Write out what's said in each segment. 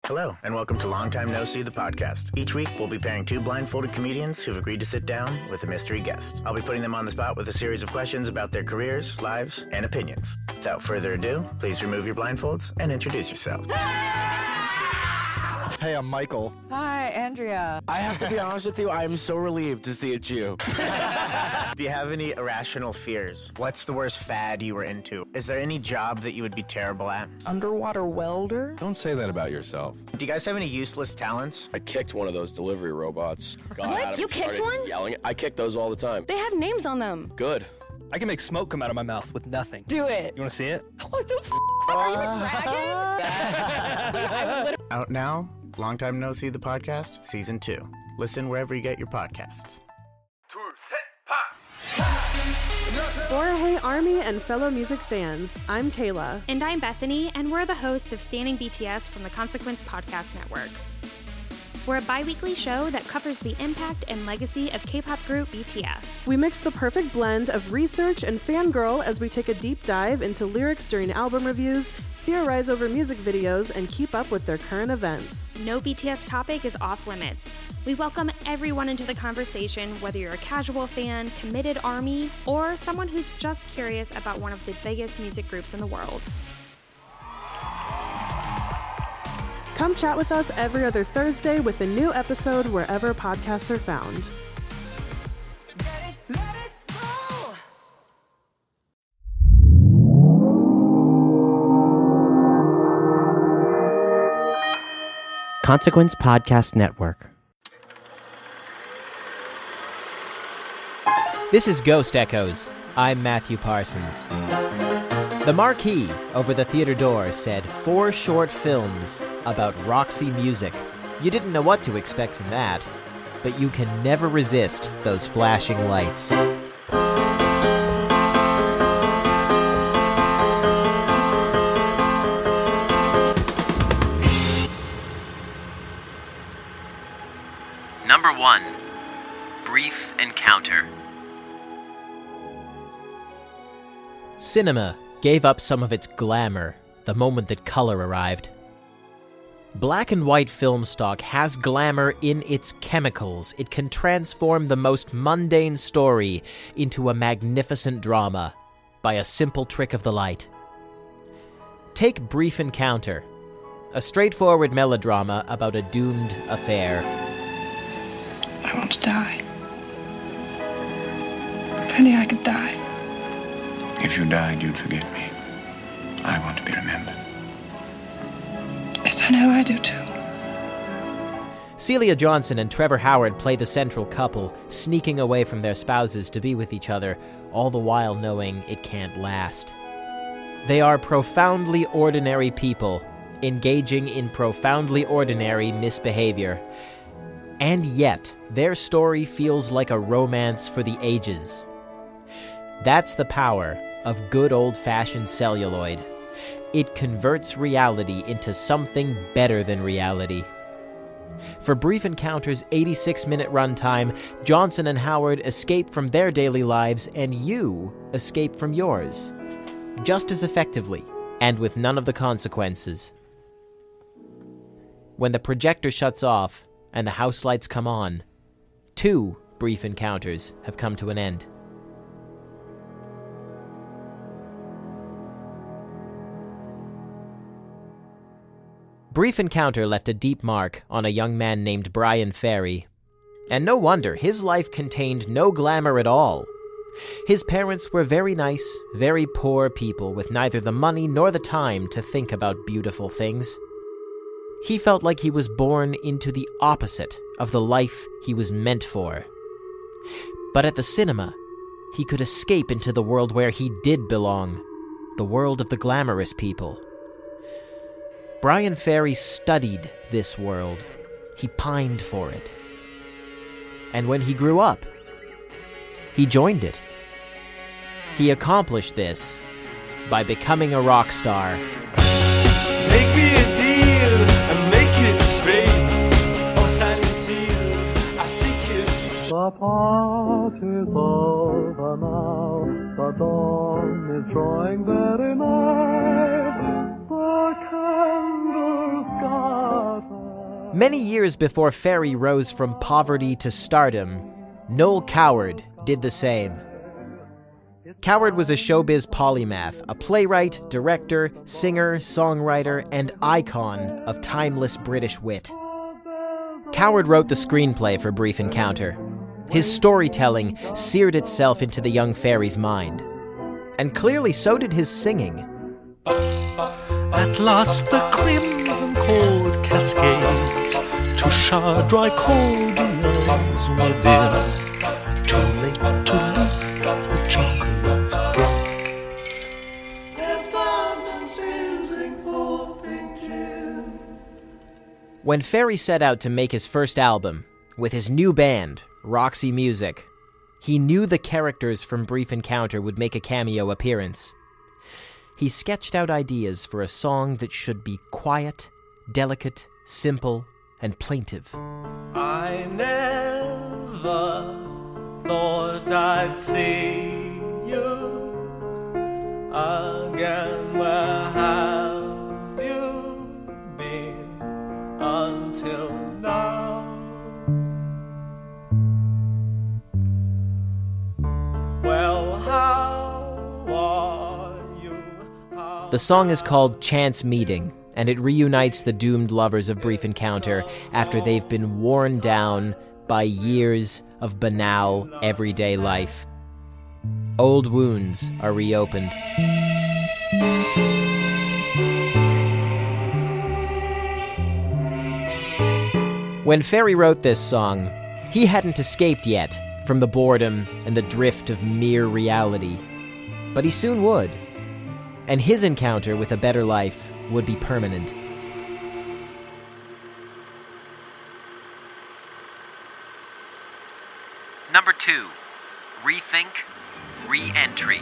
Hello, and welcome to Long Time No See, the podcast. Each week, we'll be pairing two blindfolded comedians who've agreed to sit down with a mystery guest. I'll be putting them on the spot with a series of questions about their careers, lives, and opinions. Without further ado, please remove your blindfolds and introduce yourselves. Hey, I'm Michael. Hi, Andrea. I have to be honest with you, I am so relieved to see it's you. Do you have any irrational fears? What's the worst fad you were into? Is there any job that you would be terrible at? Underwater welder? Don't say that about yourself. Do you guys have any useless talents? I kicked one of those delivery robots. Got What? at him, You kicked started one? Yelling. I kick those all the time. They have names on them. Good. I can make smoke come out of my mouth with nothing. Do it. You want to see it? What the f***? Are you a dragon? Out now, Long Time No See, the podcast, Season 2. Listen wherever you get your podcasts. For Hey Army and fellow music fans, I'm Kayla. And I'm Bethany, and we're the hosts of Standing BTS from the Consequence Podcast Network. We're a bi-weekly show that covers the impact and legacy of K-pop group BTS. We mix the perfect blend of research and fangirl as we take a deep dive into lyrics during album reviews, theorize over music videos, and keep up with their current events. No BTS topic is off limits. We welcome everyone into the conversation, whether you're a casual fan, committed ARMY, or someone who's just curious about one of the biggest music groups in the world. Come chat with us every other Thursday with a new episode wherever podcasts are found. Consequence Podcast Network. This is Ghost Echoes. I'm Matthew Parsons. The marquee over the theater door said 4 short films about Roxy Music. You didn't know what to expect from that, but you can never resist those flashing lights. Number 1. Brief Encounter. Cinema gave up some of its glamour the moment that color arrived. Black and white film stock has glamour in its chemicals. It can transform the most mundane story into a magnificent drama by a simple trick of the light. Take Brief Encounter, a straightforward melodrama about a doomed affair. I want to die. If only I could die. If you died, you'd forget me. I want to be remembered. Yes, I know I do too. Celia Johnson and Trevor Howard play the central couple, sneaking away from their spouses to be with each other, all the while knowing it can't last. They are profoundly ordinary people, engaging in profoundly ordinary misbehavior. And yet, their story feels like a romance for the ages. That's the power of good old-fashioned celluloid. It converts reality into something better than reality. For Brief Encounter's 86-minute runtime, Johnson and Howard escape from their daily lives, and you escape from yours. Just as effectively, and with none of the consequences. When the projector shuts off, and the house lights come on, 2 Brief Encounters have come to an end. Brief Encounter left a deep mark on a young man named Bryan Ferry. And no wonder, his life contained no glamour at all. His parents were very nice, very poor people with neither the money nor the time to think about beautiful things. He felt like he was born into the opposite of the life he was meant for. But at the cinema, he could escape into the world where he did belong, the world of the glamorous people. Bryan Ferry studied this world. He pined for it. And when he grew up, he joined it. He accomplished this by becoming a rock star. Make me a deal and make it straight. Oh, Simon Seal, I think it's... The party's over now. The dawn is drawing very nigh. The candles got Many years before Ferry rose from poverty to stardom, Noel Coward did the same. Coward was a showbiz polymath, a playwright, director, singer, songwriter, and icon of timeless British wit. Coward wrote the screenplay for Brief Encounter. His storytelling seared itself into the young Ferry's mind. And clearly so did his singing. At last the crimson cord cascades to shower dry cordials within. Too late to leap the chocolate drop. Their fountains oozing forth in June. When Ferry set out to make his first album, with his new band, Roxy Music, he knew the characters from Brief Encounter would make a cameo appearance. He sketched out ideas for a song that should be quiet, delicate, simple, and plaintive. I never thought I'd see you again. Where have you been until now? Well, how are you? The song is called Chance Meeting, and it reunites the doomed lovers of Brief Encounter after they've been worn down by years of banal, everyday life. Old wounds are reopened. When Ferry wrote this song, he hadn't escaped yet from the boredom and the drift of mere reality. But he soon would. And his encounter with a better life would be permanent. Number 2. Rethink, Re-entry.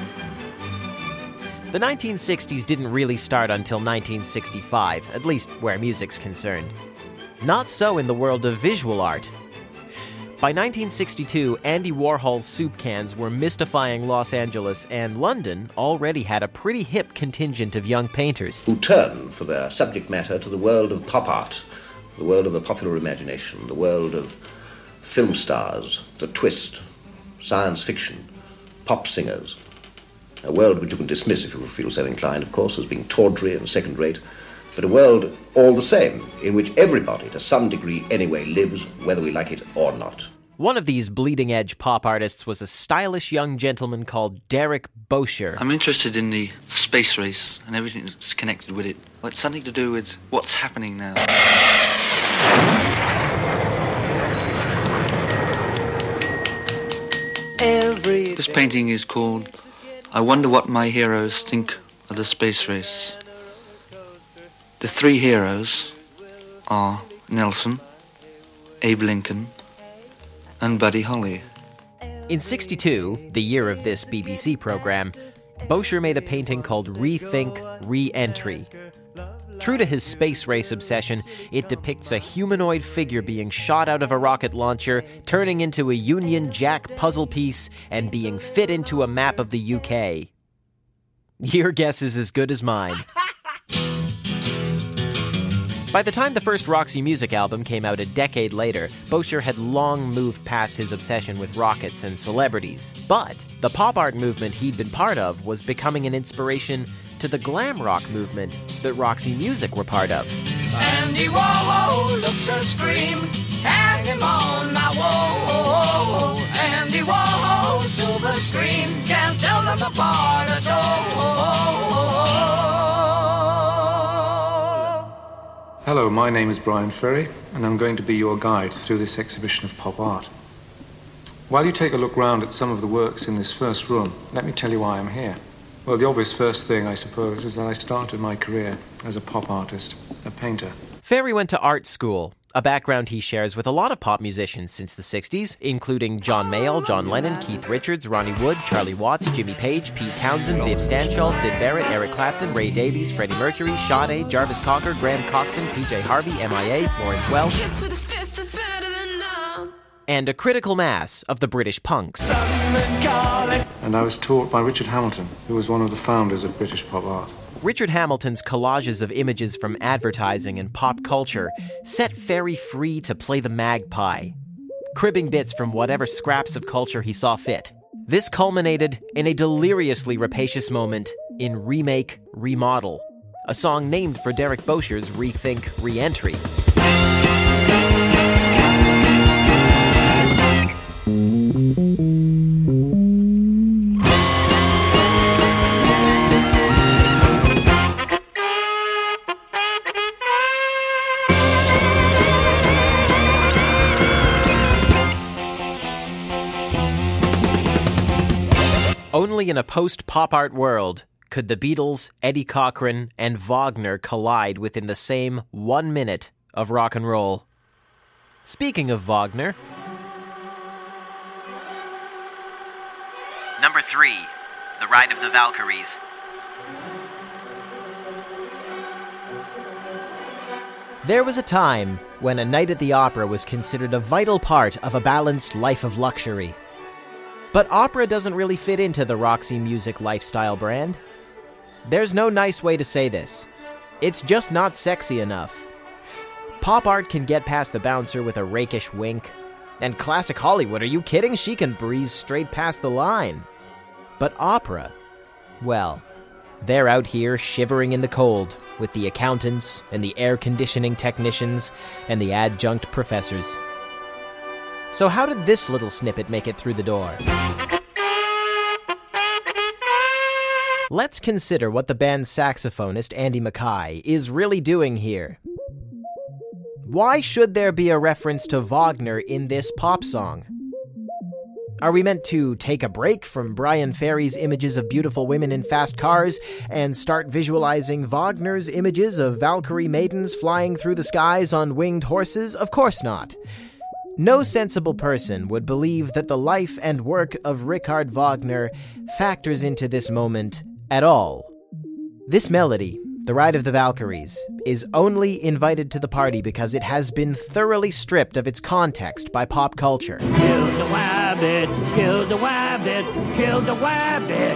The 1960s didn't really start until 1965, at least where music's concerned. Not so in the world of visual art. By 1962, Andy Warhol's soup cans were mystifying Los Angeles, and London already had a pretty hip contingent of young painters who turned for their subject matter to the world of pop art, the world of the popular imagination, the world of film stars, the twist, science fiction, pop singers. A world which you can dismiss, if you feel so inclined, of course, as being tawdry and second-rate, but a world all the same, in which everybody, to some degree anyway, lives, whether we like it or not. One of these bleeding-edge pop artists was a stylish young gentleman called Derek Bosher. I'm interested in the space race and everything that's connected with it. Well, it's something to do with what's happening now. This painting is called I Wonder What My Heroes Think of the Space Race. The three heroes are Nelson, Abe Lincoln, and Buddy Holly. In '62, the year of this BBC program, Bosher made a painting called Rethink, Re-entry. True to his space race obsession, it depicts a humanoid figure being shot out of a rocket launcher, turning into a Union Jack puzzle piece, and being fit into a map of the UK. Your guess is as good as mine. By the time the first Roxy Music album came out a decade later, Bosher had long moved past his obsession with rockets and celebrities. But the pop art movement he'd been part of was becoming an inspiration to the glam rock movement that Roxy Music were part of. Andy Warhol looks a scream, hang him on my wall. Andy Warhol, silver screen, can't tell them apart at all. Hello, my name is Brian Ferry, and I'm going to be your guide through this exhibition of pop art. While you take a look round at some of the works in this first room, let me tell you why I'm here. Well, the obvious first thing, I suppose, is that I started my career as a pop artist, a painter. Ferry went to art school, a background he shares with a lot of pop musicians since the 60s, including John Mayall, John Lennon, Keith Richards, Ronnie Wood, Charlie Watts, Jimmy Page, Pete Townsend, Viv Stanshall, Syd Barrett, Eric Clapton, Ray Davies, Freddie Mercury, Sade, Jarvis Cocker, Graham Coxon, PJ Harvey, MIA, Florence Welch, and a critical mass of the British punks. And I was taught by Richard Hamilton, who was one of the founders of British pop art. Richard Hamilton's collages of images from advertising and pop culture set Ferry free to play the magpie, cribbing bits from whatever scraps of culture he saw fit. This culminated in a deliriously rapacious moment in Remake, Remodel, a song named for Derek Bosher's Rethink, Re-Entry. Only in a post-pop art world could the Beatles, Eddie Cochran, and Wagner collide within the same 1 minute of rock and roll. Speaking of Wagner... Number 3, The Ride of the Valkyries. There was a time when a night at the opera was considered a vital part of a balanced life of luxury. But opera doesn't really fit into the Roxy Music lifestyle brand. There's no nice way to say this. It's just not sexy enough. Pop art can get past the bouncer with a rakish wink. And classic Hollywood, are you kidding? She can breeze straight past the line. But opera, well, they're out here shivering in the cold with the accountants and the air conditioning technicians and the adjunct professors. So how did this little snippet make it through the door? Let's consider what the band's saxophonist, Andy Mackay, is really doing here. Why should there be a reference to Wagner in this pop song? Are we meant to take a break from Bryan Ferry's images of beautiful women in fast cars and start visualizing Wagner's images of Valkyrie maidens flying through the skies on winged horses? Of course not. No sensible person would believe that the life and work of Richard Wagner factors into this moment at all. This melody, The Ride of the Valkyries, is only invited to the party because it has been thoroughly stripped of its context by pop culture. Kill the wabbit, kill the wabbit, kill the wabbit.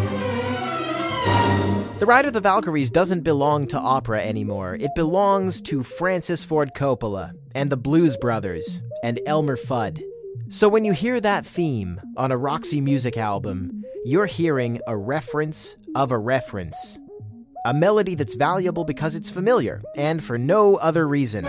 The Ride of the Valkyries doesn't belong to opera anymore. It belongs to Francis Ford Coppola and the Blues Brothers and Elmer Fudd. So when you hear that theme on a Roxy Music album, you're hearing a reference of a reference. A melody that's valuable because it's familiar, and for no other reason.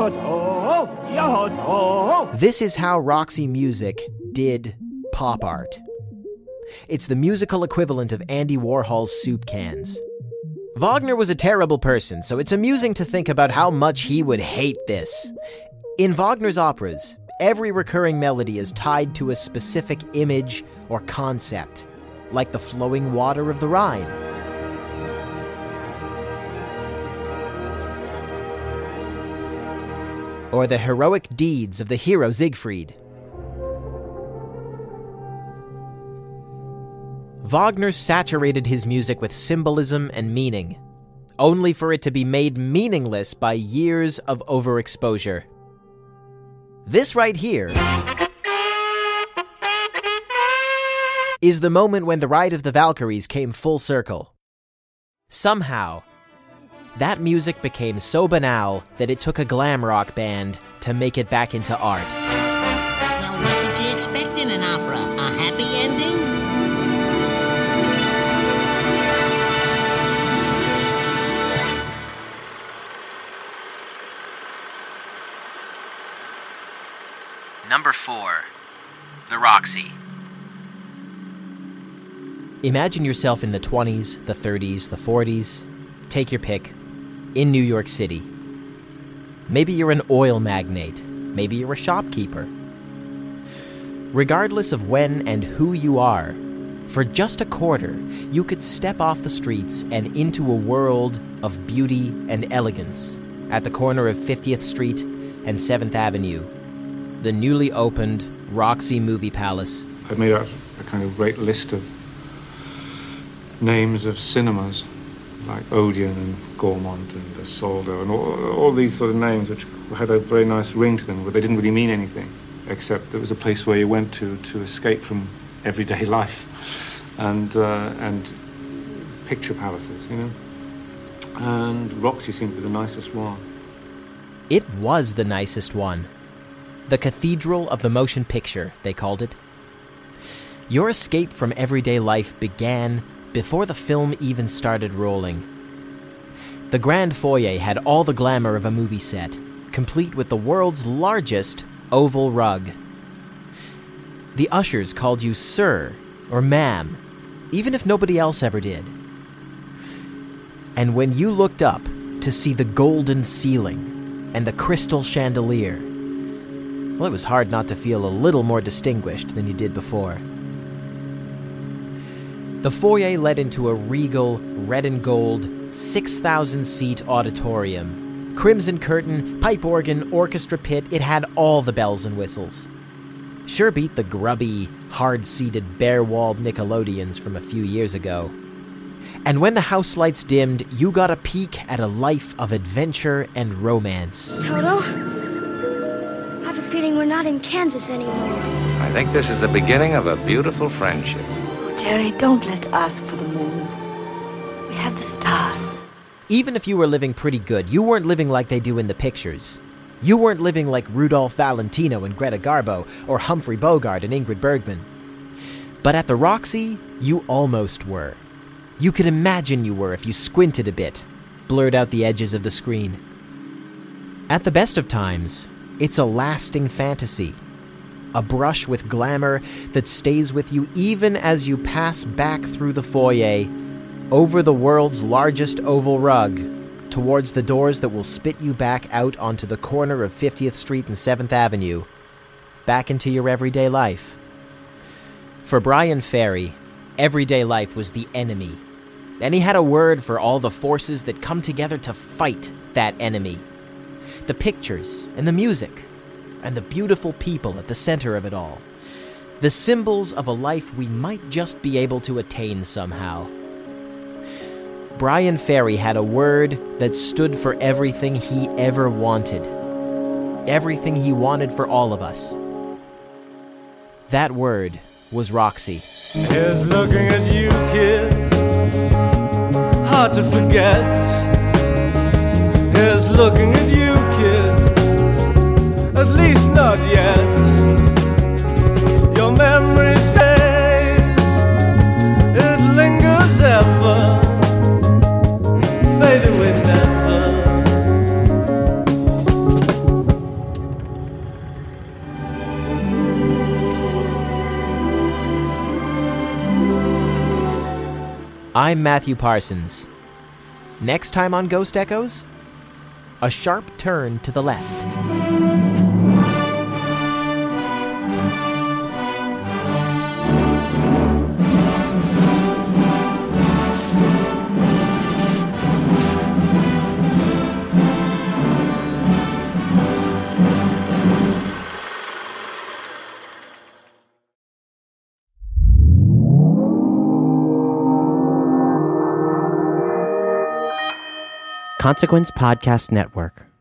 This is how Roxy Music did pop art. It's the musical equivalent of Andy Warhol's soup cans. Wagner was a terrible person, so it's amusing to think about how much he would hate this. In Wagner's operas, every recurring melody is tied to a specific image or concept, like the flowing water of the Rhine. Or the heroic deeds of the hero Siegfried. Wagner saturated his music with symbolism and meaning, only for it to be made meaningless by years of overexposure. This right here is the moment when The Ride of the Valkyries came full circle. Somehow, that music became so banal that it took a glam rock band to make it back into art. Well, what did you expect in an opera? A happy ending? Number 4, The Roxy. Imagine yourself in the 20s, the 30s, the 40s, take your pick, in New York City. Maybe you're an oil magnate, maybe you're a shopkeeper. Regardless of when and who you are, for just a quarter, you could step off the streets and into a world of beauty and elegance at the corner of 50th Street and 7th Avenue. The newly opened Roxy Movie Palace. I've made out a kind of great list of names of cinemas, like Odeon and Gaumont and Soldo and all these sort of names which had a very nice ring to them, but they didn't really mean anything, except it was a place where you went to escape from everyday life, and picture palaces, you know. And Roxy seemed to be the nicest one. It was the nicest one. The Cathedral of the Motion Picture, they called it. Your escape from everyday life began before the film even started rolling. The grand foyer had all the glamour of a movie set, complete with the world's largest oval rug. The ushers called you sir or ma'am, even if nobody else ever did. And when you looked up to see the golden ceiling and the crystal chandelier, well, it was hard not to feel a little more distinguished than you did before. The foyer led into a regal, red and gold, 6,000-seat auditorium. Crimson curtain, pipe organ, orchestra pit, it had all the bells and whistles. Sure beat the grubby, hard-seated, bare-walled Nickelodeons from a few years ago. And when the house lights dimmed, you got a peek at a life of adventure and romance. Toto, I have a feeling we're not in Kansas anymore. I think this is the beginning of a beautiful friendship. Oh, Jerry, don't let's ask for the moon. We have the stars. Even if you were living pretty good, you weren't living like they do in the pictures. You weren't living like Rudolph Valentino and Greta Garbo, or Humphrey Bogart and Ingrid Bergman. But at the Roxy, you almost were. You could imagine you were if you squinted a bit, blurred out the edges of the screen. At the best of times, it's a lasting fantasy. A brush with glamour that stays with you even as you pass back through the foyer, over the world's largest oval rug, towards the doors that will spit you back out onto the corner of 50th Street and 7th Avenue, back into your everyday life. For Bryan Ferry, everyday life was the enemy, and he had a word for all the forces that come together to fight that enemy. The pictures, and the music, and the beautiful people at the center of it all. The symbols of a life we might just be able to attain somehow. Bryan Ferry had a word that stood for everything he ever wanted. Everything he wanted for all of us. That word was Roxy. Here's looking at you, kid. Hard to forget. Here's looking at you, kid. At least not yet. Your memory stays. It lingers ever. Fade away never. I'm Matthew Parsons. Next time on Ghost Echoes, a sharp turn to the left. Consequence Podcast Network.